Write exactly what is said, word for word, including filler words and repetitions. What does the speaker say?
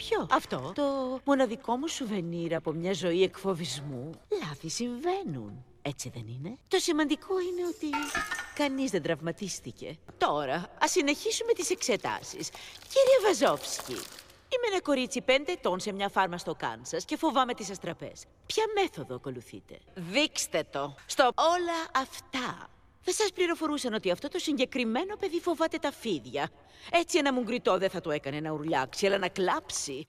τέτοιο. Αυτό το μοναδικό μου σουβενίρ από μια ζωή εκφοβισμού. Λάθη συμβαίνουν. Έτσι δεν είναι? Το σημαντικό είναι ότι κανείς δεν τραυματίστηκε. Τώρα, ας συνεχίσουμε τις εξετάσεις. Κύριε Βαζόφσκι, είμαι ένα κορίτσι πέντε ετών σε μια φάρμα στο Κάνσας και φοβάμαι τις αστραπές. Ποια μέθοδο ακολουθείτε? Δείξτε το. Στο όλα αυτά. Δεν σας πληροφορούσαν ότι αυτό το συγκεκριμένο παιδί φοβάται τα φίδια. Έτσι ένα μουγκριτό δεν θα το έκανε να ουρλιάξει, αλλά να κλάψει.